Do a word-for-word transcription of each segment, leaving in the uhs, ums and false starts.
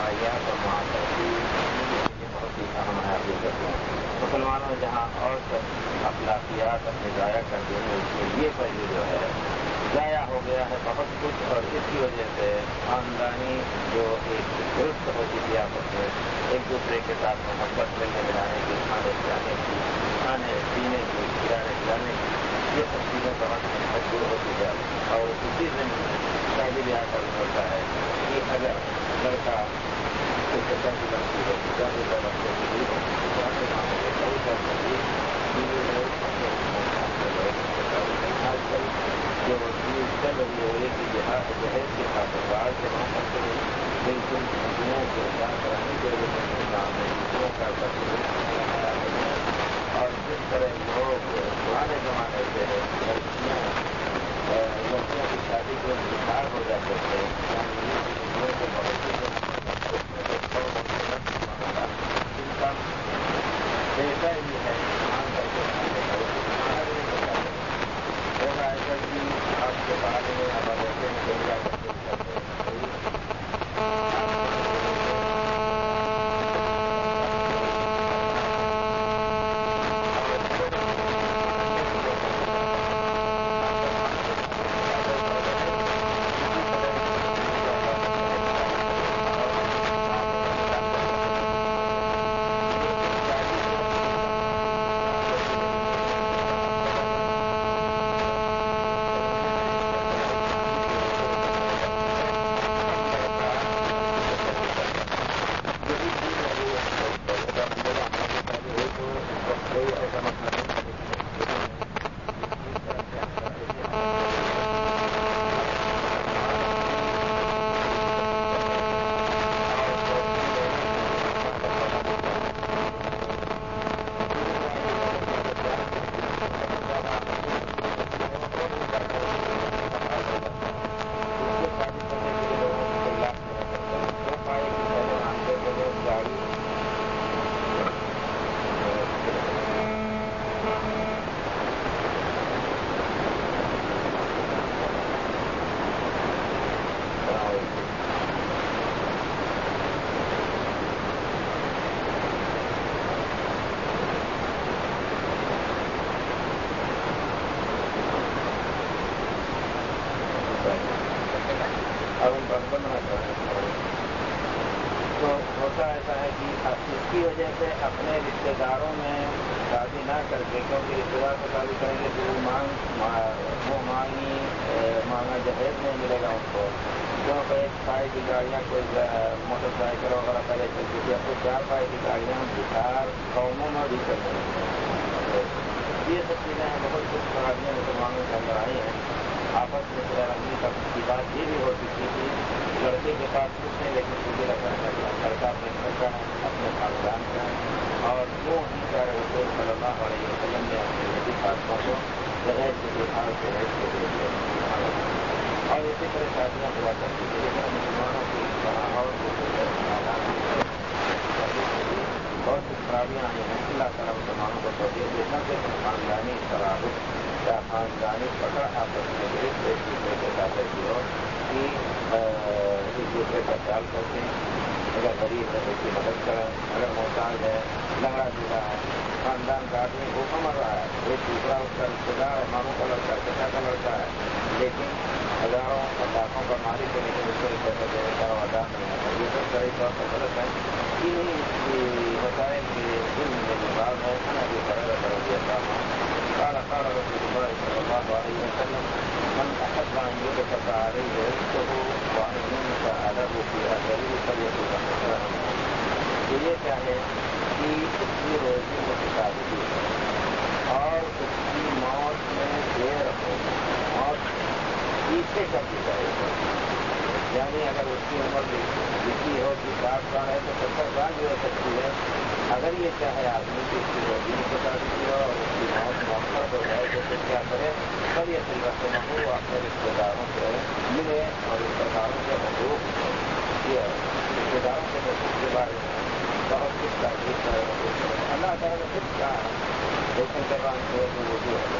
اجتماعیات اور معاشرتی بہت ہی اہم حقیقت ہے. مسلمانوں جہاں اور سب اخلاقیات اپنے ضائع کر دیں گے اس میں یہ پہلو جو ہے ضائع ہو گیا ہے بہت کچھ, اور اس کی وجہ سے خاندانی جو ایک درست ہوتی تھی آپس میں ایک دوسرے کے ساتھ محبت ملنے ملانے کی, کھانے پلانے کی, کھانے پینے کی, کھلانے پلانے کی, یہ سب چیزیں بہت مشہور ہوتی ہے. اور اسی دن شادی بیاہ کا بھی ہوتا ہے کہ اگر لڑکا اس سے کی لڑکی ہے شادی کا لڑکے کی بھی ہے آج کل جو چیز چل رہی ہے یہ کہ جہاز جہیز کے خاطر بعض جگہوں پر تو بالکل دنیا کے کیا کرانے کے لیے کام ہے دنیا کا لگایا گیا ہے. اور جس طرح لوگ پرانے زمانے سے لڑکیاں لڑکیوں کی شادی کے انتظار ہو جاتے تھے بہت ان کا پیسہ یہ ہے کام کر کے کھانے کا کھانا بھی نہیں ہوتا ہے. ہوگا ایسا کہ آپ کے بعد میں آپ ایسے میں چل جا کر تو ہوتا ایسا ہے کہ اس کی وجہ سے اپنے رشتے داروں میں شادی نہ کر کے, کیونکہ رشتے دار کو شادی کریں گے تو وہ مانگ وہ مانگی مانگا جہیز نہیں ملے گا ان کو, کیونکہ ایک پائی کی گاڑیاں کوئی موٹر سائیکل وغیرہ پہلے چلتی تھی, اب تو چار پائی کی گاڑیاں بہار قوموں میں بھی چل رہی ہیں. یہ سب چیزیں بہت کچھ خرابیاں مسلمانوں کے اندر آئی ہیں. آپس میں رنگی کی بات یہ بھی ہوتی تھی کہ لڑکے کے پاس کچھ نہیں لیکن سیدھے رکھنا چاہیے لڑکا اپنے گھر کا ہے, اپنے خاندان کا ہے, اور وہ ہی پیارے رسول صلی اللہ علیہ وسلم نے اپنی نبی خاصوں کو جہیز کے بہار جہیز کے لیے اور اسی طرح شادیاں ہوا کرتی تھی. لیکن مسلمانوں کی اور بہت سی خرابیاں آئی ہیں. اللہ تعالیٰ مسلمانوں کو توجہ دینا کہ خاندانی شرابت یا خاندانی پکڑ آپس میں ایک دوسرے کے ساتھ کی ہو کہ ایک دوسرے کا خیال کرتے ہیں. اگر غریب ہے تو اس کی مدد کریں, اگر محتاج ہے لنگڑا جھولا ہے, خاندان کا آدمی بھوکا مر رہا ہے, ایک دوسرا اس کا رشتے دار ہے, ماموں کا لڑکا ہے, چچا کا لڑکا ہے, لیکن ہزاروں اور لاکھوں کا مالک ہے لیکن اس کو پیسے دینے کا ادا نہیں ہے. یہ سب صحیح طور پر غلط ہے. انہیں مسائل کے علم میں نظام ہے ابھی برابر کر دیا قال قال رسول الله صلى الله عليه وسلم من احب ان يبسط عليه رزقه وان ينسى له في اجله فليكن خيرا له. تو یہ کیا ہے کہ اس کی روزی متشابہ ہے اور اس کی موت میں دیر ہو اور پیچھے کر دی جائے. یعنی اگر اس کی عمر لکھی ہو کہ ساٹھ سال ہے تو ستر سال بھی ہو سکتی ہے. اگر یہ چاہے آدمی کی اس کی روزی کو شادی کی ہو اور اس کی موت مؤخر ہو جائے تو پھر کیا کرے, پر یہ سلوت نہ ہو اپنے رشتے داروں سے ملے اور رشتے داروں کے حقوق یہ رشتے داروں کے حقوق کے بارے میں بہت کچھ تحقیق کرے. اللہ تعالیٰ نے کچھ کہا ہے لیکن قرآن سے وضو ہے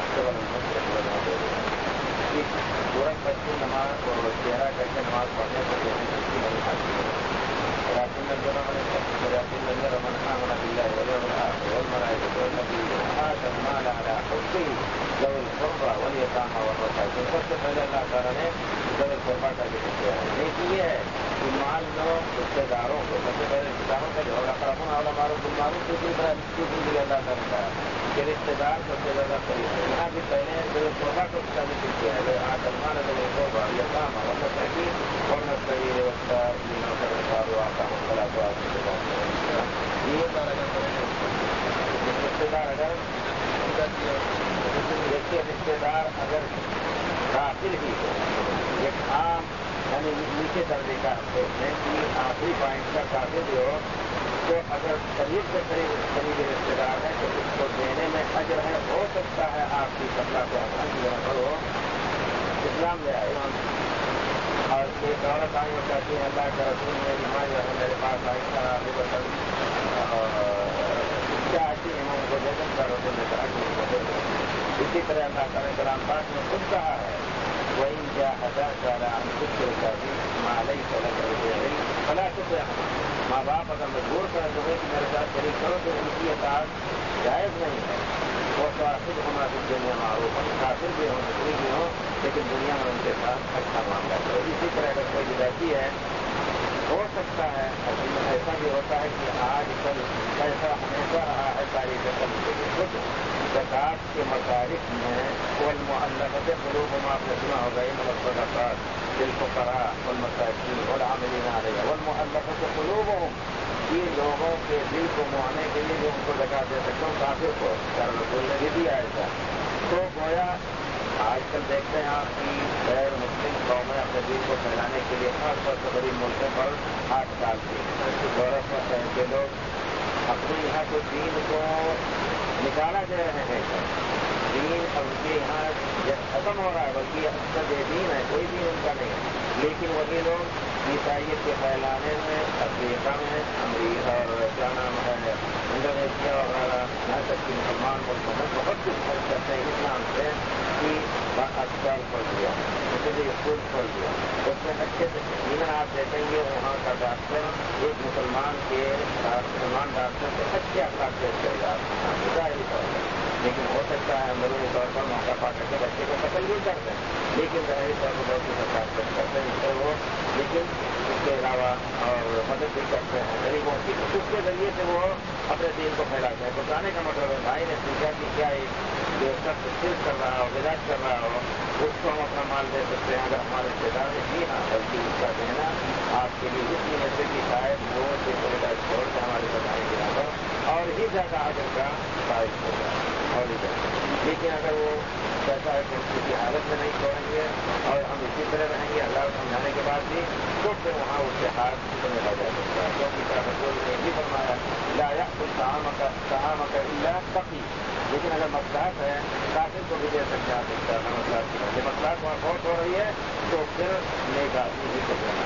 پورا بچے نماز اور چہرہ کر کے نماز پڑھنے کو نہیں حاصل ہے. إن البر من اتقى ولكن البر من آمن بالله واليوم الآخر والملائكة والنبيين وآتى المال على حبه ذوي القربى واليتامى والمساكين. سب سے پہلے اللہ تعالیٰ نے ذوی القربى کا ذکر کیا ہے. نیکی یہ ہے کہ مال دو رشتے داروں کو. سب سے پہلے رشتے داروں کا جو اقربون اولى معروف بالمعروف دوسری طرح دوسری اللہ تعالیٰ کا کہ رشتے دار سب سے زیادہ قریب ہے. یہاں بھی پہلے ذوی القربى کو اس کا ذکر کیا ہے. آتى المال ذوي القربى واليتامى والمساكين والسبيل والسائلين وفي الرقاب وأقاموا الصلاة وآتوا الزكاة. یہ رشتے دار اگر دیکھیے رشتے دار اگر کافر ہی ہو ایک عام یعنی نیچے درجے کا دیکھنے کی آخری پوائنٹ کا کافر بھی ہو تو اگر قریب سے قریب قریبی رشتے دار ہے تو اس کو دینے میں اجر ہے. ہو سکتا ہے آپ کی سطح کو آسان کی جگہ پر ہو اسلام لے آئے اور ایک عورت آئی اور کہتی ہے اللہ کا رسول میری ماں جو ہے میرے پاس آئی کرا بھی بتن کیا آتی ہے ان کو دے دیں کا رسول نے کہا کہ ان کو دے دیں. اسی طرح اللہ تعالیٰ کلام پاک نے خود کہا ہے وَإِنْ جَاهَدَاكَ عَلَىٰ أَنْ تُشْرِكَ بِي مَا لَيْسَ لَكَ بِهِ عِلْمٌ فَلَا تُطِعْهُمَا. ماں باپ اگر مجبور کریں تمہیں کہ میرے ساتھ شریک کرو تو ان کی اطاعت جائز نہیں ہے. وَصَاحِبْهُمَا فِي الدُّنْيَا مَعْرُوفًا. کافر بھی ہوں مسلم بھی ہوں لیکن دنیا میں ان کے ساتھ اچھا معاملہ کرو. اسی طرح اگر کوئی بدعتی ہے ہو سکتا ہے ایسا بھی ہوتا ہے کہ آج کل ایسا ہمیشہ رہا ہے تاریخ خود زکوٰۃ کے مصارف میں والمؤلفة قلوبهم آپ نے سنا ہوگا ان الصدقات للفقراء والمساکین والعاملین علیہا والمؤلفة قلوبهم یہ لوگوں کے دل کو مہانے کے لیے جو ان کو زکوٰۃ دے سکتے ہوں کافر کو چار رسول نے بھی دیا ایسا. تو گویا آج کل دیکھتے ہیں آپ کی غیر مسلم قومیں اپنے دین کو پھیلانے کے لیے خاص طور سے بڑی ملکوں پر ہاتھ ڈالتی ہیں. غورت میں ہے کہ لوگ اپنے یہاں کو دین کو نکالا دے رہے ہیں. دین اب ان کے یہاں ختم ہو رہا ہے بلکہ اکثر بے دین ہے کوئی دین ان کا نہیں ہے. لیکن وہی لوگ عیسائیت کے پھیلانے میں افریقہ میں امریکہ اور کیا نام ہے انڈونیشیا وغیرہ یہاں تک کہ مسلمان ملکوں میں بہت کچھ خرچ کرتے ہیں اسلام سے کہ اسپتال کھول دیا اس لیے اسکول کھول دیا. اس میں اچھے سے یقیناً آپ دیکھیں گے وہاں کا ڈاکٹر ایک مسلمان کے مسلمان ڈاکٹر سے اچھے اخلاق پیش کرے گا ظاہری طور پر. لیکن ہو سکتا ہے اندرونی طور پر موقع پا کر کے بچے کو قتل بھی کرتے ہیں لیکن ظاہری طور پر بہت سی اخلاق پیش کرتے ہیں اس سے وہ لیکن اس کے علاوہ اور مدد بھی کرتے ہیں غریبوں کی. اس کے ذریعے سے وہ اپنے دین کو پھیلاتے ہیں. بتانے کا مطلب ہے بھائی نے پوچھا کہ کیا ایک جو شخص صرف کر رہا ہو بدعت کر رہا ہو اس کو ہم اپنا مال دے سکتے ہیں اگر ہمارے رشتے دار نے جی ہاں بلکہ اس کا دینا آپ کے لیے اس لیے سے کہ شاید وہ بدعت چھوڑ کے ہماری بتانے کی بنا پر اور ہی زیادہ اجر کا باعث ہوگا اور ہی زیادہ. لیکن اگر وہ کہتا ہے کہ ہم کسی حالت میں نہیں چھوڑیں گے اور ہم اسی طرح رہیں گے اللہ کو سمجھانے کے بعد بھی تو پھر وہاں اس کے ہاتھ سمجھا جا سکتا ہے. کیونکہ رسول نے یہ فرمایا لا یأکل طعامک الا تقی. لیکن اگر مصلحت ہے کافر کو بھی دے سکتے ہیں اس طرح مصلحت کی وجہ مصلحت وہاں بہت ہو رہی ہے تو پھر نیک آدمی ہی کو دینا.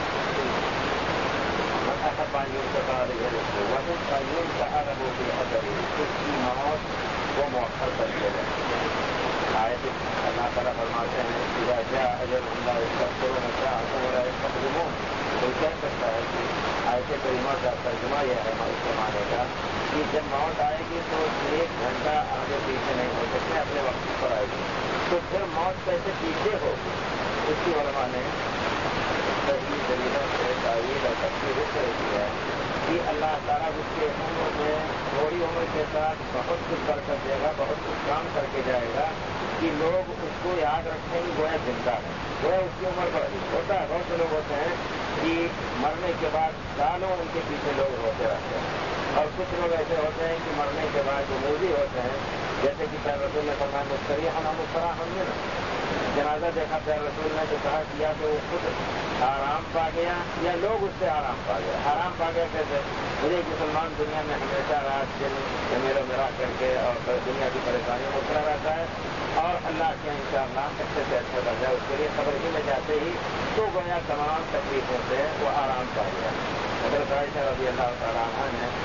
پانیوں کا تعلق ہے وزن پانیوں کا عرب ہو گئی اگر اس کی موت وہ مؤخر کر دیا جائے. آیت اللہ تعالیٰ فرماتے ہیں اذا جاء اجل اللہ یستغفرون ساعة ولا یستقدمون. کوئی کہہ سکتا ہے کہ آیت کریمہ کا ترجمہ یہ ہے اس زمانے کا کہ جب موت آئے گی تو ایک گھنٹہ آگے پیچھے نہیں ہو سکتے اپنے وقت پر آئے گی تو پھر موت کیسے پیچھے ہوگی. اس کی علماء نے صحیح دلیلوں سے تعویل اور تفسیر اس طرح کی ہے کہ اللہ تعالیٰ اس کے عمر میں تھوڑی عمر کے ساتھ بہت کچھ کر کر دے گا بہت کچھ کام کر کے جائے گا کہ لوگ اس کو یاد رکھیں گے گویا زندہ ہے گویا اس کی عمر بڑھ گئی. ہوتا ہے بہت سے لوگ ہوتے ہیں کہ مرنے کے بعد سالوں ان کے پیچھے لوگ ہوتے رہتے ہیں اور کچھ لوگ ایسے ہوتے ہیں کہ مرنے کے بعد جو موزی ہوتے ہیں جیسے کہ پیار رسول نے فرمایا مستریح ہم مستراح ہم نے نا جنازہ دیکھا پیار رسول نے تو کہا کیا کہ وہ خود آرام پا گیا یا لوگ اس سے آرام پا گیا. آرام پا گیا کیسے مجھے ایک مسلمان دنیا میں ہمیشہ رات دن میرا میرا کر کے اور دنیا کی پریشانیوں میں اترا رہتا ہے اور اللہ کے ان شاء اللہ اچھے سے اچھا بن جائے اس کے لیے خبر ہی میں جاتے ہی تو گویا تمام تکلیفوں سے وہ آرام پا گیا. حضرت عائشہ رضی اللہ تعالیٰ عنہ نے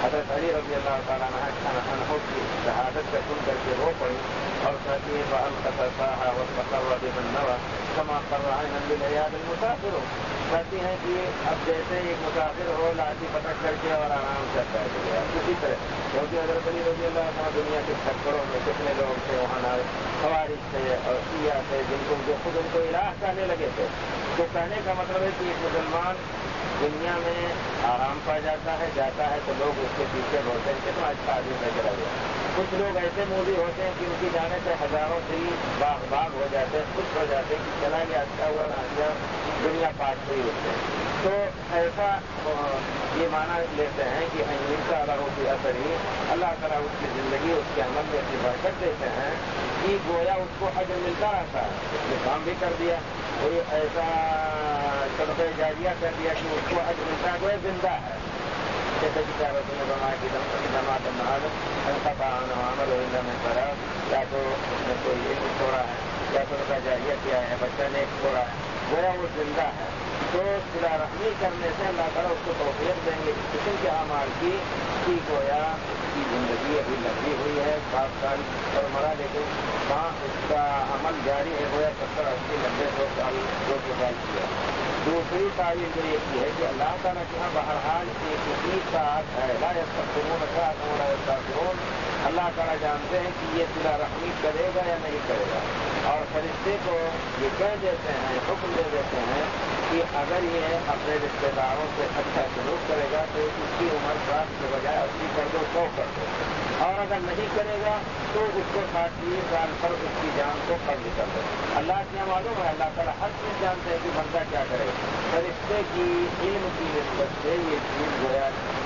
حضرت علی رضی اللہ تعالیٰ عنہ کی شہادت سے سن کر کے رو پڑی اور کہتی ہے فَأَلْقَتَ وَالْقَصَرَّ بِمَنْ نَوَى كَمَا قَرَّ عَيْنًا بِالْعِيَادِ الْمُسَافِرُ کہتی ہیں کہ اب جیسے ایک مسافر ہو لاٹھی پٹک کر کے اور آرام سے بیٹھ گیا اسی طرح، کیونکہ حضرت علی رضی اللہ عنہ دنیا کے چکروں میں کتنے لوگ تھے وہاں خوارج تھے اور شیعہ تھے جن کو جو خود ان کو الہ کہنے لگے تھے. تو کہنے کا مطلب ہے کہ ایک مسلمان دنیا میں آرام پا جاتا ہے جاتا ہے تو لوگ اس کے پیچھے بولتے ہیں کتنا اچھا آدمی میں چلا گیا. کچھ لوگ ایسے موزی ہوتے ہیں کہ ان کی جانے سے ہزاروں دل باغ باغ ہو جاتے ہیں، خوش ہو جاتے ہیں کہ چلا گیا اچھا ہوا نہ اچھا دنیا پاٹ ہوئی اس سے. تو ایسا یہ معنی لیتے ہیں کہ ان کا اللہ کی اثر ہی اللہ تعالیٰ اس کی زندگی اس کے عمل میں اتنی برکت دیتے ہیں کہ گویا اس کو اجر ملتا رہتا ہے. اس نے کام بھی کر دیا، کوئی ایسا صدقہ جاریہ کر دیا کہ اس کو اجر ملتا ہے، وہ زندہ ہے. جیسے کہ کیا رسول اللہ کی جماعت عمل میں کرا، یا تو اس نے کوئی علم چھوڑا ہے یا صدقہ جاریہ کیا ہے، بچہ نے چھوڑا ہے، گویا وہ زندہ ہے. تو صلہ رحمی کرنے سے اللہ تعالیٰ اس کو توفیق دیں گے اس قسم کے اعمال کی کہ گویا اس کی زندگی ابھی لگی ہوئی ہے سات سال پر مرا، لیکن وہاں اس کا عمل جاری ہے گویا ستر اسی نبے سو سال دو سو سال کیا. دوسری تعلیم جو یہ کی ہے کہ اللہ تعالیٰ کے یہاں بہرحال ایک ہی ساتھ ہے، لا یستقبلون ساعۃ ولا یستأخرون. اللہ تعالیٰ جانتے ہیں کہ یہ صلہ رحمی کرے گا یا نہیں کرے گا، اور فرشتے کو یہ کہہ دیتے ہیں، حکم دے دیتے ہیں کہ اگر یہ اپنے رشتے داروں سے اچھا سلوک کرے گا تو اس کی عمر ساٹھ کے بجائے اسی کر دو، سو کر دو، اور اگر نہیں کرے گا تو اس کو ساٹھ سال پر اس کی جان کو قبض کر دو. اللہ کے یہاں معلوم ہے اللہ تعالیٰ ہر چیز جانتے ہیں کہ بندہ کیا کرے گا. فرشتے کی علم کی نسبت سے یہ چیز گویا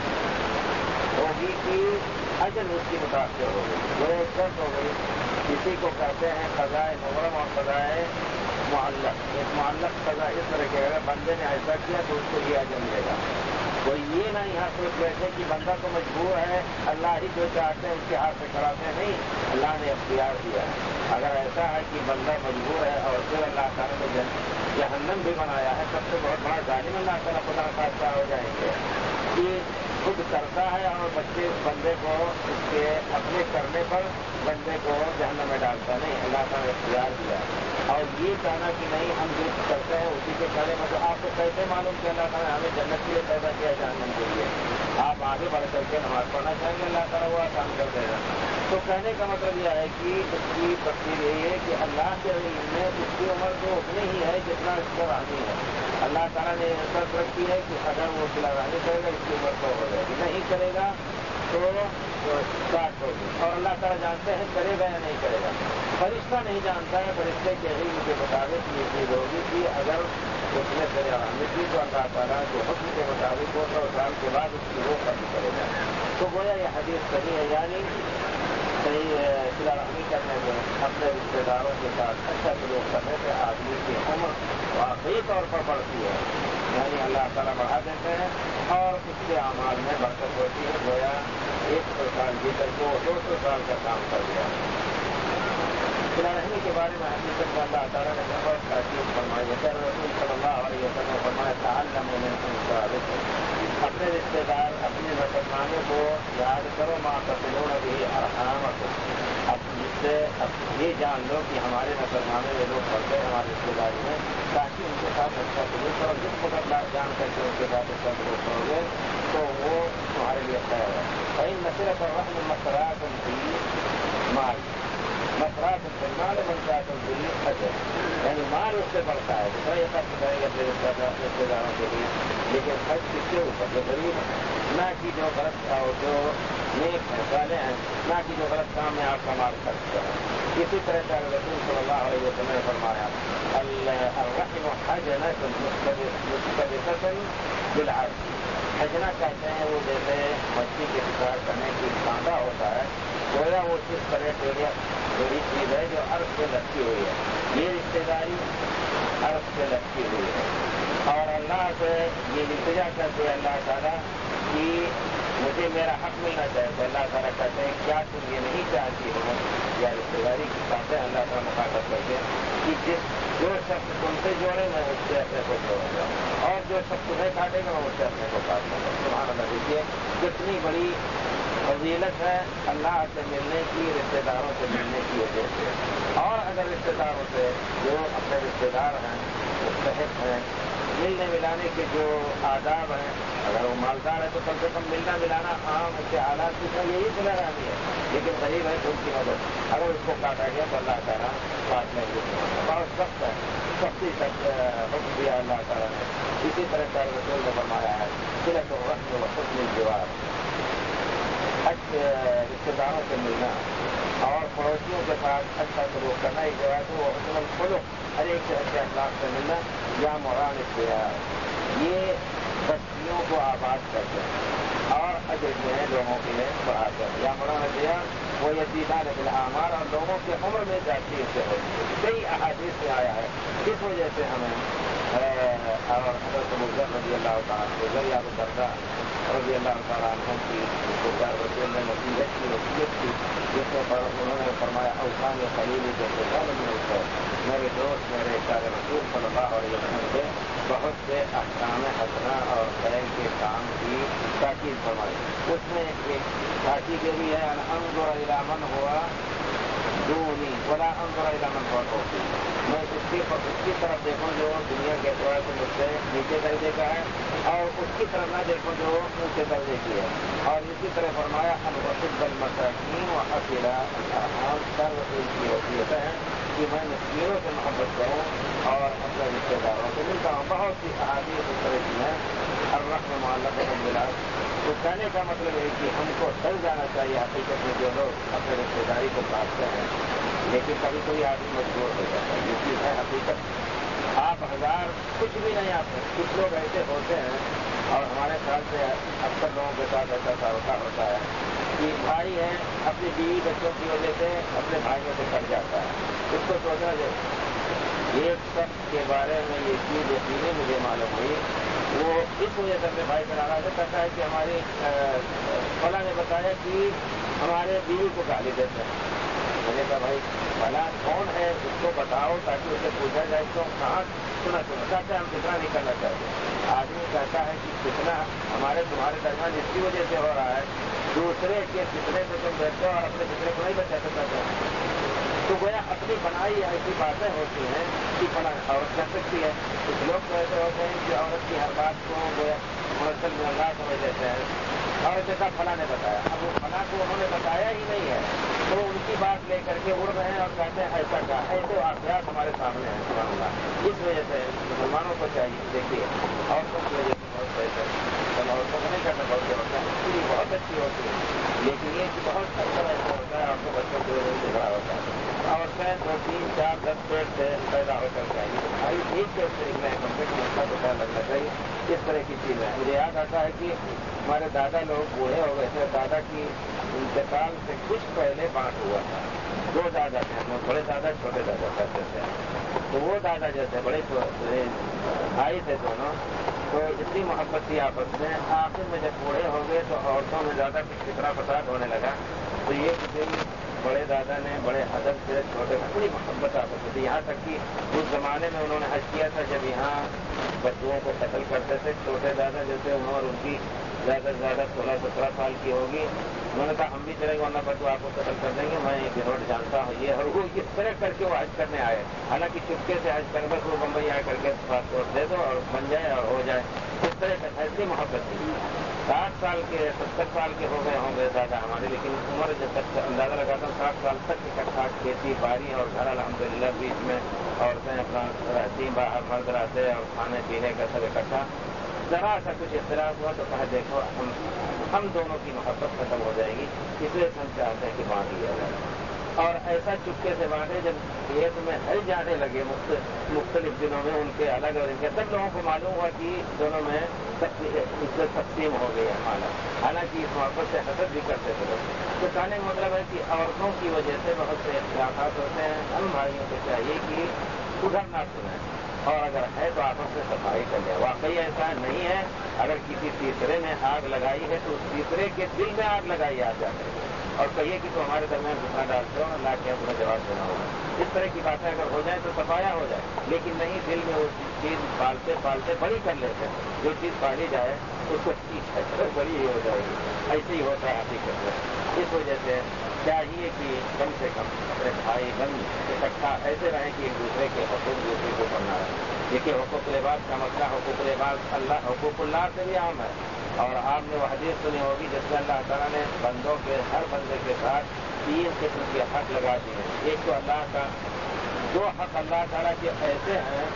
ہوگی کہ اجل اس کی متاثر ہو گئی، گویا شرط ہو گئی. کسی کو کہتے ہیں قضائے مبرم اور قضائے معلق. ایک معلق قضا اس طرح کے اگر بندے نے ایسا کیا تو اس کو یہ اجر ملے گا. کوئی یہ نہ یہاں سوچ بیٹھے کہ بندہ تو مجبور ہے، اللہ ہی جو چاہتے ہیں اس کے ہاتھ سے کراتے ہیں. نہیں، اللہ نے اختیار دیا ہے. اگر ایسا ہے کہ بندہ مجبور ہے اور پھر اللہ تعالیٰ نے جہنم بھی بنایا ہے، سب سے بہت بڑا ظالم اللہ تعالیٰ خدا خاصہ ہو جائیں گے کہ خود کرتا ہے اور بچے بندے کو اس کے اپنے کرنے پر بندے کو جہنم میں ڈالتا. نہیں، اللہ تعالیٰ نے اختیار دیا. اور یہ کہنا کہ نہیں ہم جو کرتے ہیں اسی کے کرے، مطلب آپ کو کیسے معلوم کہ اللہ تعالیٰ نے ہمیں جنت کے لیے پیدا کیا جہنم کے لیے؟ آپ آگے بڑھ کر کے نماز پڑھنا چاہیں گے اللہ تعالیٰ وہ آسان کر دے گا. تو کہنے کا مطلب یہ ہے کہ اس کی تفصیل یہی ہے کہ اللہ کے علم میں اس کی عمر تو اتنی ہی ہے جتنا اس کو رہنی ہے. اللہ تعالیٰ نے شرط رکھی ہے کہ اگر وہ صلہ رحمی کرے گا اس کی عمر تو ہو جائے گی، نہیں کرے گا تو ساٹھ ہوگی. اور اللہ تعالیٰ جانتے ہیں کرے گا یا نہیں کرے گا. فرشتہ نہیں جانتا ہے. فرشتے کے علم کے مطابق یہ چیز ہوگی کہ اگر اس نے صلہ رحمی کی تو اللہ تعالیٰ کے حکم کے مطابق وہ سو سال کے بعد اس کی وہ ختم کرے گا. تو گویا یہ حدیث صحیح ہے، یعنی صحیح صلہ رحمی کرنے سے اپنے رشتے داروں کے ساتھ اچھا سلوک کرنے سے آدمی کی عمر واقعی طور پر بڑھتی ہے، یعنی اللہ تعالیٰ بڑھا دیتے ہیں اور اس کے اعمال میں برکت ہوتی ہے. گویا ایک سو سال جیتر کو دو سو سال کا کام کر دیا. صلہ رحمی کے بارے میں حقیقت میں اللہ تعالیٰ نے بہت تاکید فرمائی ہے. رسول صلی اللہ علیہ وسلم فرمایا تعلموا من انصارکم، اپنے رشتے دار اپنے نسبانوں کو یاد کرو، ما تصلون به ارحامکم، اب جس سے اب یہ جان لو کہ ہمارے نسبانے میں لوگ پڑھتے ہیں ہمارے رشتے داری میں، تاکہ ان کے ساتھ اچھا سلوک کرو. جس کو اللہ جان کر کے ان کے ساتھ اچھا سلوک کرو گے تو وہ تمہارے لیے خیر ہے. فإن صلة الرحم مسرات في مال، مسرات في المال منشأة في الأجر، یعنی مال اس سے بڑھتا ہے. دوسرا یہ خرچ کریں گے اپنے رشتے داروں کے لیے، لیکن خرچ کس کے اوپر؟ جو غریب نہ کہ جو غلط اور جو نیک ہیں صالح ہیں، نہ کہ جو غلط کام میں آپ کا مال خرچ کریں. اسی طرح سے رسول صلی اللہ علیہ وسلم نے فرمایا الرحم حجنة مستبقة بالعرض. حجنہ کہتے ہیں وہ جیسے مچھلی کے شکار کرنے کی کانٹا ہوتا ہے، گویا وہ کس طرح بڑی چیز ہے جو عرض سے لٹکی ہوئی ہے. یہ رشتے داری عرض سے لٹکی ہوئی ہے. اور اللہ سے یہ التجا کرتے اللہ تعالیٰ کہ مجھے میرا حق ملنا چاہیے، تو اللہ تعالیٰ کہتے ہیں کیا تم یہ نہیں چاہتی ہو یا رشتے داری کی باتیں اللہ تعالیٰ مخاطب کرتے کہ جس جو شخص تم سے جوڑے میں اس سے اپنے کو جوڑوں گا، اور جو شخص تمہیں کاٹے گا میں اس سے اپنے کو کاٹ دوں گا۔ سبحان اللہ، دیکھیے کتنی بڑی فضیلت ہے اللہ سے ملنے کی، رشتے داروں سے ملنے کی وجہ سے۔ اور اگر رشتے داروں سے جو اپنے رشتے دار ہیں مستحق ہیں، ملنے ملانے کے جو آداب ہیں، اگر وہ مالدار ہے تو کم سے کم ملنا ملانا عام اس کے حالات کی طرح یہی صلح رحمی ہے، لیکن غریب ہے تو ان کی مدد، اگر اس کو کاٹا گیا تو اللہ تعالیٰ کاٹنے کی بہت سخت ہے، سختی تک حکم دیا اللہ تعالیٰ نے۔ اسی طرح کا رسول نے فرمایا ہے صلۃ الرحم و حسن الجوار، رشتے داروں سے ملنا اور پڑوسیوں کے ساتھ اچھا سلوک کرنا، ایک جگہ سے وہ حسن الخلق، ہر ایک سے اچھے اخلاق سے ملنا، یا مران اختیار، یہ بستیوں کو آباد کرتے ہیں اور اجر جو ہے لوگوں کے لیے بڑھاتے ہیں۔ یا مران اختیار وہ یزیدان بالاعمار، اور لوگوں کی عمر میں جاتی سے ہوتی ہے۔ کئی احادیث سے آیا ہے، اس وجہ سے ہمیں اور حضرت ابو ذر رضی اللہ تعالیٰ عنہ یا ابو درداء رضی اللہ تعالیٰ عنہ کی رسول نے نصیحت کی وصیت کی، جس میں انہوں نے فرمایا اوسان خلیل جیسے میرے دوست میرے پیارے رسول صلی اللہ علیہ وسلم سے بہت سے احکام حسنہ اور خیر کے کام کی تاکید فرمائی۔ اس میں ایک تاکید یہ بھی ہے انظر الی من ہوا دونی ولا انظر الی من ہوا فوقی، میں اس کی اس کی طرف دیکھوں جو دنیا کے اعتبار سے مجھ سے نیچے درجے کا ہے، اور اس کی طرف نہ دیکھوں جو اونچے درجے کی ہے۔ اور اسی طرح فرمایا ان وصف المساکین و اصلا الارحام، سر ان کی وصیتیں ہیں کہ میں مسکینوں سے محبت کروں اور اپنے رشتے داروں سے ملتا ہوں۔ بہت سی احادیث اس طرح کی ہیں۔ الرحم معلقۃ بالعرش، تو کہنے کا مطلب ہے کہ ہم کو ڈر جانا چاہیے حقیقت میں جو لوگ اپنے رشتے داری کو کاٹتے ہیں، لیکن کبھی کوئی آدمی مجبور ہو جاتا ہے، یہ چیز ہے حقیقت۔ آپ ہزار کچھ بھی نہیں آتے، کچھ لوگ ایسے ہوتے ہیں اور ہمارے خیال سے اکثر لوگوں کے ساتھ ایسا تعلقہ ہوتا ہے کہ بھائی ہے اپنی بیوی بچوں کی وجہ سے اپنے بھائیوں سے کٹ جاتا ہے۔ اس کو سوچنا چاہیے۔ ایک شخص کے بارے میں یہ چیز یقینی مجھے معلوم ہوئی، وہ اس وجہ سے اپنے بھائی سے ناراض کہتا ہے کہ ہماری فلاں نے بتایا کہ ہمارے بیوی کو گالی دیتے ہیں۔ میں نے کہا بھائی فلاں کون ہے اس کو بتاؤ تاکہ اسے پوچھا جائے تو کہاں سنا سنا کہتا ہے ہم فتنہ نہیں کرنا چاہتے۔ آدمی کہتا ہے کہ فتنہ ہمارے تمہارے درمیان اس کی وجہ سے ہو رہا ہے، دوسرے کے فتنے سے تم بیٹھتے ہو اور اپنے فتنے کو نہیں بچا سکتا، تو گویا اپنی بنائی ایسی باتیں ہوتی ہیں کہ فلاں عورت کہہ سکتی ہے۔ کچھ لوگ تو ایسے ہوتے ہیں کہ عورت کی ہر بات کو گویا مرسل میں اللہ سمجھ لیتے ہیں، اور جیسا فلاں نے بتایا، اب وہ فلاں کو انہوں نے بتایا ہی نہیں ہے تو ان کی بات لے کر کے اڑ رہے ہیں اور کہتے ہیں ایسا کہا، ایسے واقعات ہمارے سامنے ہیں سبحان اللہ۔ اس وجہ سے مسلمانوں کو چاہیے، دیکھیے عورتوں کی وجہ سے بہت پیسے چل عورتوں کو نہیں کرنا بہت سے ہوتا ہے، اس کی بہت اچھی ہوتی ہے، لیکن یہ کہ بہت اکثر ایسا ہوتا ہے عورتوں بچوں کی وجہ سے بڑا ہوتا ہے۔ عورتیں دو تین چار دس پیٹ سے پیدا ہو کر چاہیے تو بھائی ایک پیٹ سے نکلے ہیں کم سے کم اس کا تو خیال رکھنا چاہیے۔ اس طرح کی چیزیں مجھے یاد آتا ہے کہ ہمارے دادا لوگ بوڑھے ہو گئے تھے، دادا کی انتقال سے کچھ پہلے بانٹ ہوا تھا، دو دادا تھے ہم لوگ، بڑے دادا چھوٹے دادا کہتے تھے، تو وہ دادا جیسے بڑے بھائی تھے دونوں، تو اتنی محبت تھی آپس میں، آخر میں جب بوڑھے ہو گئے تو عورتوں میں زیادہ کچھ فطرہ فساد ہونے لگا، تو یہ کسی بڑے دادا نے بڑے ادب سے چھوٹے میں بڑی محبت آپس میں تھی، یہاں تک کہ اس زمانے میں انہوں نے حج کیا تھا جب یہاں بچوں کو قتل کرتے تھے، چھوٹے دادا جیسے عمر ان کی زیادہ سے زیادہ سولہ سترہ سال کی ہوگی، انہوں نے کہا ہم بھی چلیں گے ورنہ بچوں آپ کو قتل کر دیں گے، میں یہ روڈ جانتا ہوں یہ، اور وہ اس طرح کر کے وہ حج کرنے آئے، حالانکہ چپکے سے حج کر بس وہ بمبئی آ کر کے پاسپورٹ دے دو اور بن جائے اور ہو جائے، اس طرح کا ایسی محبت تھی۔ ساٹھ سال کے ستر سال کے ہو گئے ہوں گے دادا ہمارے، لیکن عمر جب تک اندازہ لگاتا ہوں ساٹھ سال تک اکٹھا کھیتی باڑی اور گھر الحمدللہ، بیچ میں عورتیں اپنا رہتی، باہر مرد رہتے اور کھانے پینے کا سب اکٹھا، ذرا سا کچھ اختلاف ہوا تو کہا دیکھو ہم ہم دونوں کی محبت ختم ہو جائے گی، اس لیے ہم چاہتے ہیں کہ بانٹ لیا جائے، اور ایسا چپکے سے بانٹے جب کھیت میں ہل جانے لگے مختلف دنوں میں ان کے الگ اور ان کے، سب لوگوں کو معلوم ہوا کہ دونوں میں تقسیم ہو گئی ہے مالا، حالانکہ اس محبت سے حسد بھی کرتے تھے لوگ۔ تو کہنے کا مطلب ہے کہ عورتوں کی وجہ سے بہت سے اختلافات ہوتے ہیں، ہم بھائیوں کو چاہیے کہ ادھر نہ سنیں، اور اگر ہے تو آپ اپنے صفائی کر لیں. واقعی ایسا نہیں ہے. اگر کسی تیسرے نے آگ لگائی ہے تو اس تیسرے کے دل میں آگ لگائی آ جاتے ہیں اور کہیے کہ تو ہمارے درمیان کتنا ڈالتے ہو اللہ کے تمہیں جواب دینا ہوگا. اس طرح کی باتیں اگر ہو جائیں تو صفایا ہو جائے, لیکن نہیں دل میں وہ چیز پالتے پالتے بڑی کر لیتے ہیں. جو چیز پالی جائے اس کو ٹھیک ہے بڑی ہی ہو جائے گی. ایسے ہی ہوتا ہے حقیقت میں. اس وجہ سے چاہیے کہ کم سے کم اپنے بھائی بند اکٹھا ایسے رہیں کہ ایک دوسرے کے حقوق دوسرے کو کرنا ہے. دیکھیے حقوق العباد کا مسئلہ حقوق العباد اللہ حقوق اللہ سے بھی عام ہے. اور آپ نے وہ حدیث سنی ہوگی جس میں اللہ تعالیٰ نے بندوں کے ہر بندے کے ساتھ تین قسم کے حق لگا دیے ہیں. ایک تو اللہ کا دو حق اللہ تعالیٰ کے ایسے ہیں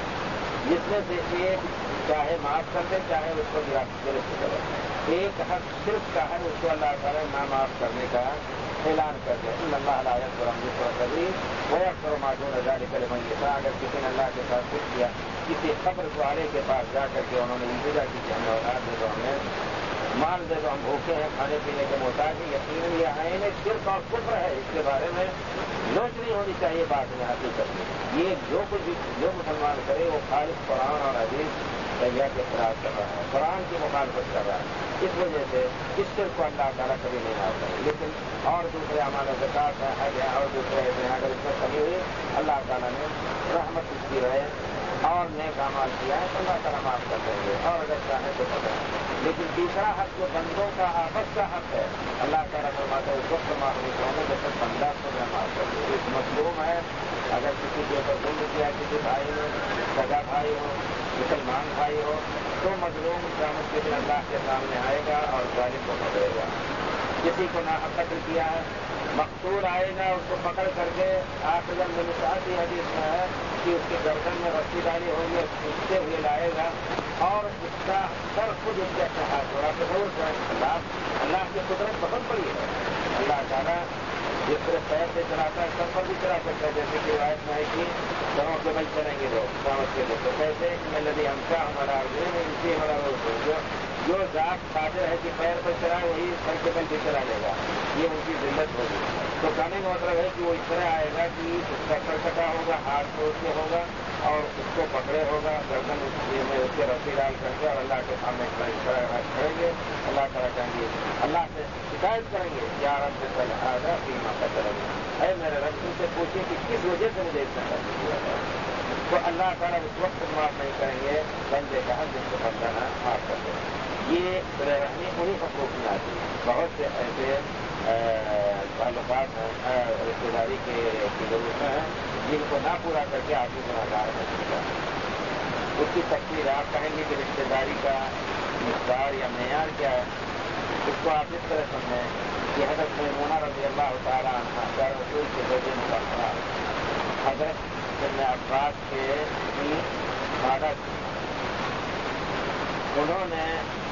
جس میں سے ایک چاہے معاف کر دے چاہے اس کو گرفت کرے. ایک حق صرف کا ہے اس کو اللہ تعالیٰ نہ معاف کرنے کا اعلان کر دے. اللہ علیہ کبھی وہ اکثر معذور ذالک لمن یشاء. اگر کسی نے اللہ کے ساتھ کچھ کیا کسی قبر والے کے پاس جا کر کے انہوں نے التجا کی کہ ہمیں اولاد دے دو, ہمیں مال دے دو, ہم بھوکے ہیں کھانے پینے کے محتاج ہیں, یقیناً یہ عین شرک اور کفر ہے. اس کے بارے میں لوچ نہیں ہونی چاہیے بات میں حقیقت میں. یہ جو کچھ جو مسلمان کرے وہ خالص قرآن اور حدیث طیبہ کے خلاف کر رہا ہے, قرآن کی مخالفت کر رہا ہے. اس وجہ سے اس شرک کو اللہ تعالیٰ کبھی نہیں آتا ہے. لیکن اور دوسرے اعمال زکات ہے, حج ہے اور دوسرے ایسے ہیں, اگر اس میں کمی ہوئی اللہ تعالیٰ نے رحمت اس کی رہے اور نیک اعمال کیا ہے تو اللہ تعالیٰ معاف کر دیں گے, اور اگر چاہیں تو پتہ. لیکن دوسرا حق جو بندوں کا آپس کا حق ہے اللہ تعالیٰ فرماتا ہے اس وقت معاف ہونے جب تک بندہ کو نہ معاف کر دے. ایک مظلوم ہے, اگر کسی کے اوپر ظلم کیا کسی بھائی نے, سگا بھائی ہو مسلمان بھائی ہو, تو مظلوم قیامت کے دن اللہ کے سامنے آئے گا اور ظالم کو پکڑے گا. کسی کو نہ قتل کیا ہے مقتول آئے گا, اس کو پکڑ کر کے آپ جب میں مثال کی حدیث میں ہے کہ اس کے گردن میں رسی ڈالی ہوگی, کھینچتے ہوئے لائے گا اور اس کا سر خود اس کے ہاتھ ہوگا. ضرور ہے اللہ اللہ کی قدرت بہت بڑی ہے. اللہ تعالیٰ جس طرح پیر سے چلاتا ہے سب پر بھی چلا سکتا ہے. جیسے کہ روایت میں ہے کہ سروں کے بل چلیں گے لوگ قیامت کے دن, تو کیسے میں ندی ہمشا ہمارا ان سے ہمارا جو جو ذات قادر ہے کہ پیر پر چلائے وہی سر کے بل بھی چلا لے گا. یہ ان کی ذلت ہوگی. تو کہنے کا مطلب ہے کہ وہ اس طرح آئے گا کہ اس کا سر کٹا ہوگا, ہاتھ سے اس کے ہوگا اور اس کو پکڑے ہوگا, گردن اس میں اس کے رسی ڈال کر کے اور اللہ کے سامنے کھڑیں گے. اللہ تعالیٰ کہیں گے اللہ سے شکایت کریں گے یا رب سے آدھا فیما قدر ہے میرے رب تم سے پوچھیں کہ کس وجہ سے مجھے اتنا قتل کیا تھا. تو اللہ تعالیٰ اس وقت معاف نہیں کریں گے بندے کا حق جس کو بندہ نہ معاف کر دے. یہ رحمی انہیں حقوق میں آتی ہے. بہت سے ایسے تعلقات ہیں رشتے داری کے ضرورتیں ہیں جن کو نہ پورا کر کے آدمی گناہگار ہو سکتا ہے. اس کی تفصیل آپ کہیں گے کہ رشتے داری کا مقدار یا معیار کیا ہے, اس کو آپ اس طرح سمجھیں کہ حضرت میمونہ رضی اللہ تعالیٰ عنہ رسول کے زوجہ مطہرہ حضرت ابن عباس کے عادت انہوں نے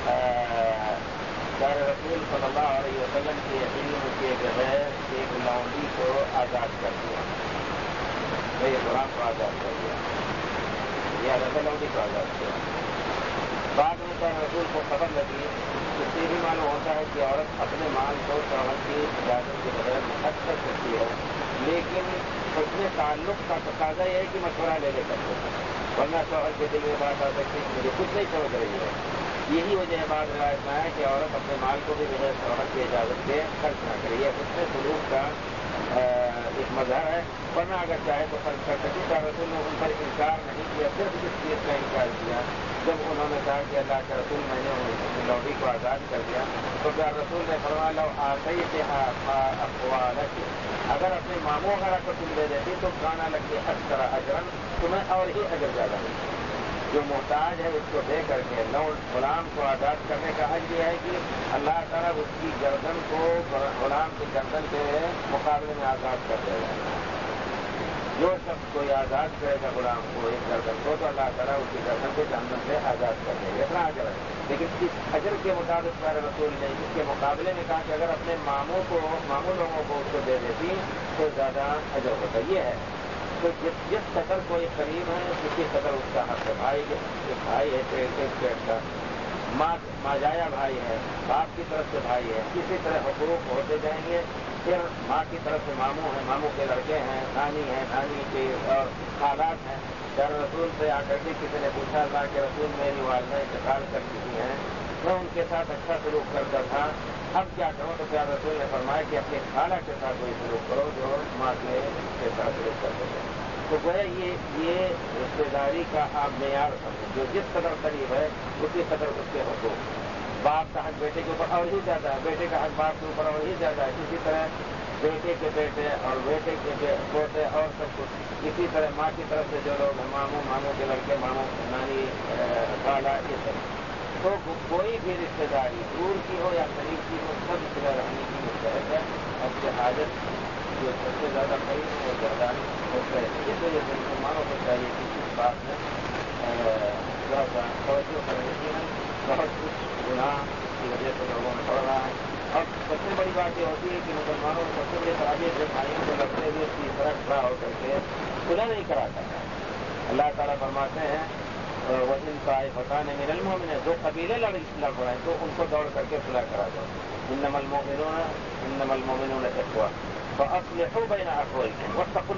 پیارے رسول صلی اللہ علیہ وسلم کے علم کے بغیر ایک لونڈی کو آزاد کر دیا, ایک غلام کو آزاد کر دیا, یا لونڈی کو آزاد کیا. بعد میں پیارے رسول کو خبر لگی, اس سے بھی معلوم ہوتا ہے کہ عورت اپنے مال کو شوہر کی اجازت کے بغیر خرچ کر سکتی ہے, لیکن اس میں تعلق کا تقاضا یہ ہے کہ مشورہ لے لے کر سکتے, ورنہ شوہر کے دل میں بات آ سکتی ہے مجھے کچھ نہیں سمجھ رہی ہے. یہی وجہ ہے بعض روایت میں ہے کہ عورت اپنے مال کو بھی بغیر شوہر کی اجازت کے خرچ نہ کرے. یہ حسن سلوک کا ایک مظہر ہے, ورنہ اگر چاہے تو خرچ کر سکتی. تو رسول نے ان پر انکار نہیں کیا, صرف اس چیز کا انکار کیا جب انہوں نے کہا کہ اللہ کے رسول میں نے لوڈی کو آزاد کر دیا, تو پیارے رسول نے فرمایا لو آئی سے اگر اپنے ماموں وغیرہ کو تم دے دیتی تو گانا لگتی اکثر اجرن تمہیں اور ہی اجر زیادہ ملتا. جو محتاج ہے اس کو دے کر کے غلام کو آزاد کرنے کا حج یہ ہے کہ اللہ تعالیٰ اس کی گردن کو غلام کی گردن کے مقابلے میں آزاد کر دے گا. جو شخص کوئی آزاد کرے گا غلام کو ایک گردن کو تو اللہ تعالیٰ اس کی گردن کو جہنم سے آزاد کر دے گا. اتنا اجر ہے. لیکن اس اجر کے مطابق پیارے رسول نے اس کے مقابلے میں کہا کہ اگر اپنے ماموں کو ماموں لوگوں کو اس کو دے دیتی تو زیادہ اجر ہوتا. یہ ہے تو جس جس قدر کوئی قریب ہے اسی قدر اس کا حق ہے. بھائی ایک بھائی ہے ایک پیٹ کا, ماں ماجایا بھائی ہے, باپ کی طرف سے بھائی ہے, اسی طرح حقوق ہوتے جائیں گے. پھر ماں کی طرف سے ماموں ہیں، ماموں کے لڑکے ہیں، نانی ہیں، نانی کے اور حالات ہیں. پیار رسول سے آ کر کے کسی نے پوچھا اللہ کہ رسول میری والدہ انتقال کر چکی ہیں، میں ان کے ساتھ اچھا سلوک کرتا تھا، اب کیا کروں؟ تو پیار رسول نے فرمایا کہ اپنے خالہ کے ساتھ وہی سلوک کرو جو ماں کے ساتھ سلوک کرتے تھے. تو گویا یہ یہ رشتے داری کا آپ معیار سمجھیں، جو جس قدر قریب ہے اسی قدر اس کے حقوق. باپ کا حق بیٹے کے اوپر اور ہی زیادہ ہے، بیٹے کا حق باپ کے اوپر اور ہی زیادہ ہے. اسی طرح بیٹے کے بیٹے اور بیٹے کے پوتے اور سب کچھ. اسی طرح ماں کی طرف سے جو لوگ ماموں، ماموں کے لڑکے، ماموں، نانی، خالہ، یہ سب. تو کوئی بھی رشتے داری دور کی ہو یا قریب کی ہو، سب اس طرح رہنے کی مستحق ہے. اب سے حاجت جو سب سے زیادہ قریب ہے وہ زیادہ ہوتا ہے. اس وجہ سے مسلمانوں کو چاہیے کہ اس بات میں تھوڑا سا توجہ کرنے کی ہے. بہت کچھ گناہ کی وجہ سے لوگوں میں پڑ رہا ہے. اور سب سے بڑی بات یہ ہوتی ہے کہ مسلمانوں کو سب سے بڑی خرابی ہے بھائیوں کو لڑتے ہوئے اس کی طرح کھڑا ہو کر کے صلح نہیں کراتا ہے. اللہ تعالیٰ فرماتے ہیں وَإِن طَائِفَتَانِ مِنَ الْمُؤْمِنِينَ، دو قبیلے لڑ رہے ہیں تو ان کو دوڑ کر کے صلح کرا دو. إِنَّمَا الْمُؤْمِنُونَ إِنَّمَا الْمُؤْمِنُونَ إِخْوَةٌ فَأَصْلِحُوا بَيْنَ أَخَوَيْكُمْ وَاتَّقُوا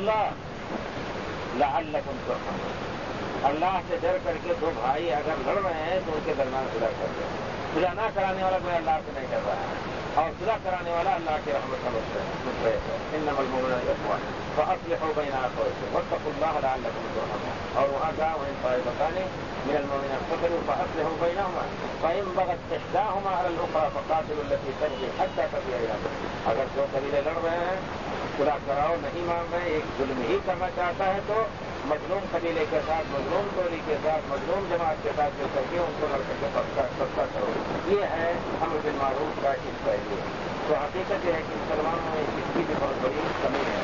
اللَّهَ لَعَلَّكُمْ تُرْحَمُونَ. اللہ سے ڈر کر کے دو بھائی اگر لڑ رہے ہیں تو ان کے درمیان صلح کر دیں. صلح نہ کرانے والا کوئی اللہ سے نہیں کر رہا ہے اور صلح کرانے والا اللہ کی رحمت کا مستحق ہے. إِنَّمَا الْمُؤْمِنُونَ إِخْوَةٌ فَأَصْلِحُوا بَيْنَ أَخَوَيْكُمْ وَاتَّقُوا اللَّهَ لَعَلَّكُمْ تُرْحَمُونَ. اور وہاں کا وَإِن طَائِفَتَانِ مِنَ الْمُؤْمِنِينَ اقْتَتَلُوا فَأَصْلِحُوا بَيْنَهُمَا فَإِن بَغَتْ إِحْدَاهُمَا عَلَى الْأُخْرَىٰ فَقَاتِلُوا الَّتِي تَبْغِي حَتَّىٰ تَفِيءَ إِلَىٰ أَمْرِ اللَّهِ. اگر دو قبیلے لڑ رہے ہیں، صلح کراؤ نہیں مان رہے، ایک ظلم ہی کرنا چاہتا ہے تو مظلوم قبیلے کے ساتھ، مظلوم ٹولی کے ساتھ، مظلوم جماعت کے ساتھ جو کر کے ان کو لڑ کر کے سستا کرو. یہ ہے امر بالمعروف کا اس پہلو. تو حقیقت یہ ہے کہ مسلمانوں میں اس کی بھی بہت بڑی کمی ہے.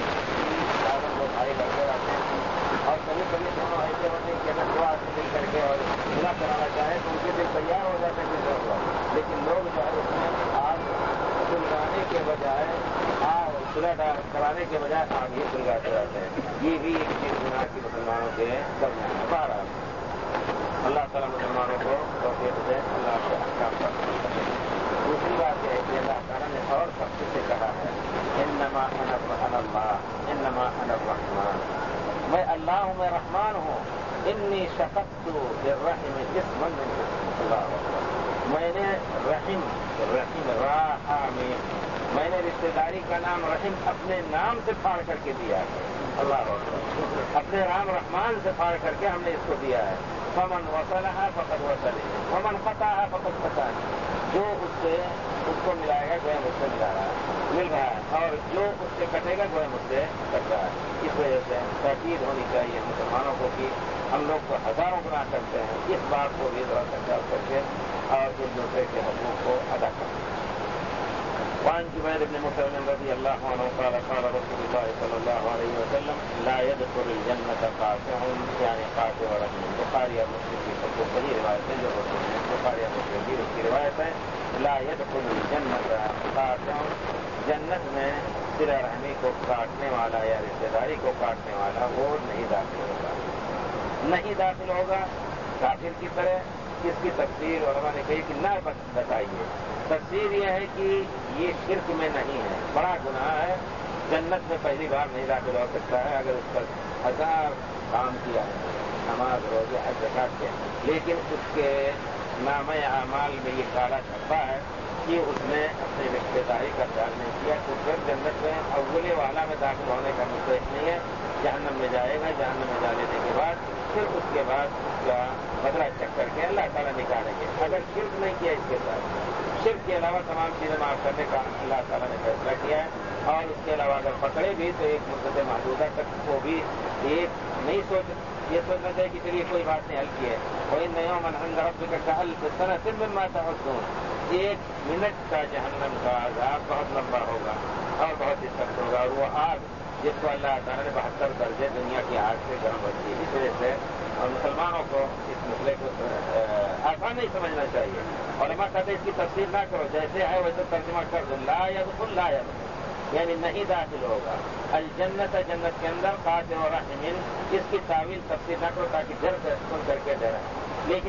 وہ بھائی لڑکے آتے ہیں اور کبھی کبھی دونوں ایسے ہوتے ہیں کہ اگر دو آدمی مل کر کے اور صلح کرانا چاہیں تو ان کے دل تیار ہو جاتے ہیں کہ ہوا. لیکن لوگ جو ہے اس میں آگ سلگانے کے بجائے آگ صلح کرانے کے بجائے آگ ہی سلگاتے رہتے ہیں. یہ بھی ایک چیز گناہ کی مسلمانوں کے درمیان ہے. بہرحال اللہ تعالیٰ مسلمانوں کو توفیق دے، اللہ سے احکام پر. دوسری بات یہ ہے کہ اللہ تعالیٰ نے اور سختی سے کہا ہے انما انا اللہ انما انا الرحمن، میں اللہ ہوں، میں رحمان ہوں. انی شققت للرحم اسما من اللہ اکبر. میں نے رحم رحم راحمی میں نے رشتے داری کا نام رحم اپنے نام سے پھاڑ کر کے دیا ہے. اللہ اکبر. اپنے رام رحمان سے پھاڑ کر کے ہم نے اس کو دیا ہے. فمن وصلها فقد وصل ومن قطعها فقد قطع. جو اس سے اس کو ملائے گا گویا مجھ سے ملا رہا ہے مل رہا ہے، اور جو اس سے کٹے گا گویا مجھ سے کٹ رہا ہے. اس وجہ سے تاکید ہونی چاہیے مسلمانوں کو کہ ہم لوگ تو ہزاروں گناہ کرتے ہیں، اس بات کو بھی ذرا تجاوز کر کے اور ایک دوسرے کے حقوق کو ادا کرتے ہیں. وعن جبیر بن مطعم رضی اللہ عنہ قال قال رسول اللہ صلی اللہ علیہ وسلم لا يدخل الجنة قاطع، یعنی قاطع رحم. بخاری اور مسلم کی سب کو صحیح روایتیں جو ہوتی ہیں، بخاری اور مسلم کی اس کی روایت ہے لا يدخل الجنة قاطع، جنت میں صلہ رحمی کو کاٹنے والا یا رشتے داری کو کاٹنے والا وہ نہیں داخل ہوگا. نہیں داخل ہوگا کافر کی طرح. اس کی تفسیر علماء نے کہی کہ نہ بتائیے. تفسیر یہ ہے کہ یہ شرک میں نہیں ہے، بڑا گناہ ہے، جنت میں پہلی بار نہیں داخل ہو سکتا ہے اگر اس پر ہزار کام کیا ہے، نماز روزے حج زکات کے، لیکن اس کے نامہ اعمال میں یہ کالا چھپا ہے کہ اس نے اپنی رشتے داری کا خیال نہیں کیا، تو پھر جنت میں اول والا میں داخل ہونے کا مستحق نہیں ہے. جہنم میں جائے گا. جہنم میں جانے کے بعد پھر اس کے بعد اس کا بدلہ چک کر کے اللہ تعالیٰ نکالیں گے. اگر شرک نہیں کیا اس کے ساتھ، شرک کے علاوہ تمام چیزیں معاف کرنے کا اللہ تعالیٰ نے فیصلہ کیا ہے. اور اس کے علاوہ اگر پکڑے بھی تو ایک مدت محدودہ تک وہ بھی ایک نہیں سوچ یہ سوچنا چاہیے کہ چلیے کوئی بات نہیں حل کی ہے. کوئی نیا منہنگ رب کا حل سنا صرف میں تعدد ایک منٹ کا جہنم کا عذاب بہت لمبا ہوگا اور بہت ہی سخت ہوگا، اور وہ آگ جس کو اللہ تعالیٰ نے بہتر درجے دنیا کی آگ سے گرم رکھی ہے. اس وجہ سے اور مسلمانوں کو اس مسئلے کو آسان نہیں سمجھنا چاہیے. علماء کہتے ہیں اس کی تفسیر نہ کرو، جیسے ہے ویسے ترجمہ کر دو. لا يدخل لا يدخل یعنی نہیں داخل ہوگا. الجنت جنت کے اندر قاطع و رحم، اس کی تعویل تفسیر نہ کرو تاکہ ڈر سن کر کے ڈرے. لیکن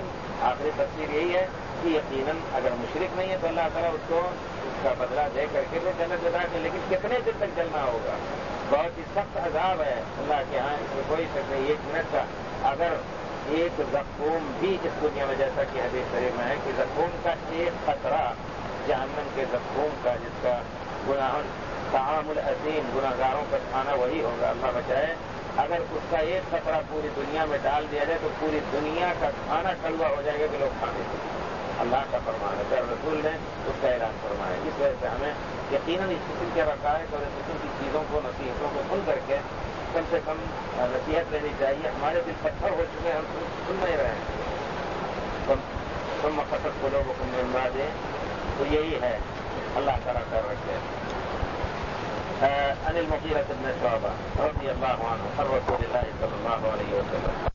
آخری تفسیر یہی ہے کہ یقیناً اگر مشرک نہیں ہے تو اللہ تعالیٰ اس کو اس کا بدلہ دے کر کے وہ جنت میں داخل، لیکن کتنے دن تک جلنا ہوگا؟ بہت ہی سخت عذاب ہے اللہ کے ہاں، اس میں کوئی شک نہیں. ایک منٹ کا اگر ایک زخم بھی اس دنیا میں، جیسا کہ حدیث شریف میں ہے کہ زخم کا ایک قطرہ جہنم کے زخم کا، جس کا گناہ طعام العظیم گناہگاروں کا کھانا وہی ہوگا، اللہ بچائے، اگر اس کا ایک قطرہ پوری دنیا میں ڈال دیا جائے تو پوری دنیا کا کھانا کڑوا ہو جائے گا کہ لوگ کھانے سے. اللہ کا فرمان ہے، پھر رسول نے اس کا اعلان فرمایا. اس وجہ سے ہمیں یقیناً اس قسم کے رقائق اور اس قسم کی چیزوں کو، نصیحتوں کو سن کر کے کم سے کم نصیحت لینی چاہیے. ہمارے دل پتھر ہو چکے ہیں، ہم سن نہیں رہے ہیں. تم مقصد کو لوگوں کو ملوا دیں تو یہی ہے، اللہ تعالیٰ کر رکھے. عن المغيرة بن شعبة رضي الله عنه عن رسول الله صلى الله عليه وسلم